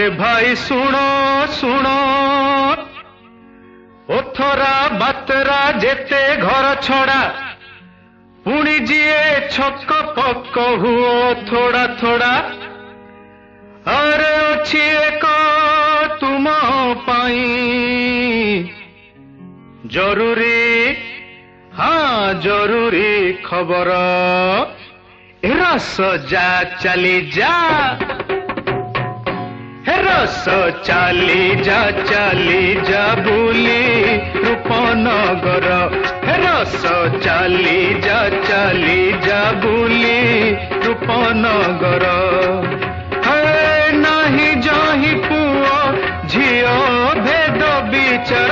भाई सुनो सुनो ओथरा बातरा जेते घर छड़ा पुणी जिए छक पक हुओ थोड़ा थोड़ा अरे अच्छी एक तुम पाई जरूरी हाँ जरूरी खबर रस जा चली जा रस चली जा बुली रूपनगर रस चली जा बुली रूपनगर नहीं जाही पुओ झियो भेद बिचर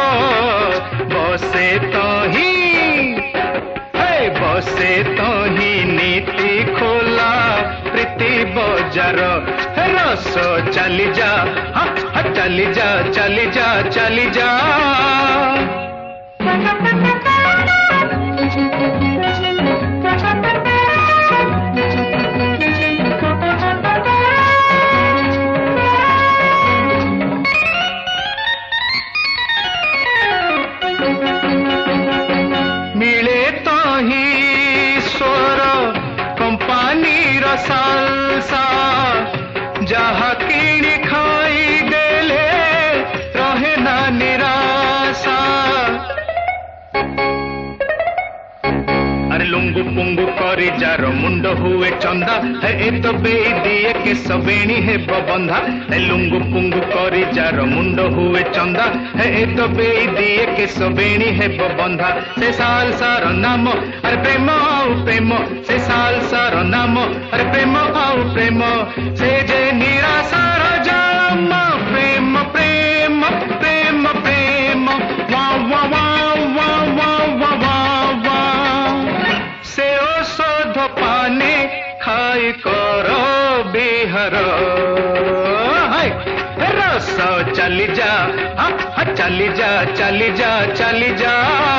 बसे तो ही नीति खोला प्रीति बजार रस चली जा चली जा चली जा चली जा मिले तो ही स्वर कंपानी रसालसा जहा किणी खाई देले रहे ना निराशा अरे लुंगु पुंगु करी जार मुंड हुए चंदा है ए तो बेई दिए के सबेणी है बंधा लुंगु पुंगु करी जार मुंड हुए चंदा है ए तो बेई दिए के सबेणी है बंधा से साल सार नाम अरे प्रेम आउ प्रेम से साल सार नाम अरे प्रेम आउ प्रेम से जे निराशार जाम प्रेम प्रेम प्रेम प्रेम वाह वाह वाह वाह वाह वाह वाह से औषध पाने खाई कर बिहार रस चली जा चली जा चली जा चली जा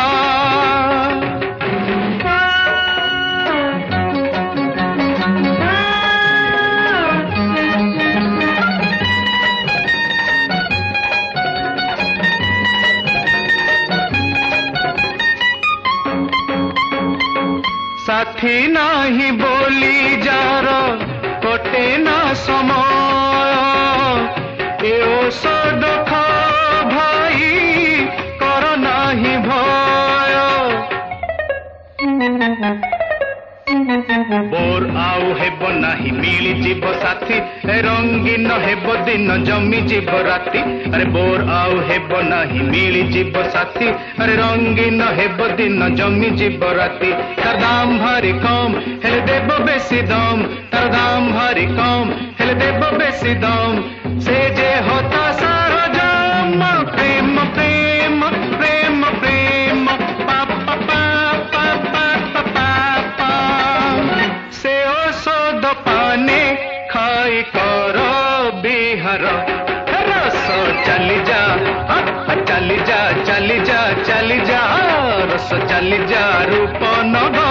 साथी नाही बोली जार कटे ना समय ए औषध खा भाई कर नाही भय बोर आउ हेब नाही मिली जीव साथी रंगीन हेब दिन जमी जीव राती अरे बोर आउ हेब नाही मिली जीव साथी अरे रंगीन हेब दिन जमी जीव राती तार दाम भारी कम हेले देव बेसी दाम तार दाम भारी कम हेले देव बेसी दाम से जे होता सारा जाम प्रेम प्रेम प्रेम प्रेम पा पा पा पा पा पा से औषध पाने खाई कर बिहार रस चली जा चली जा चली जा चली जा रस चली जा रूपनगर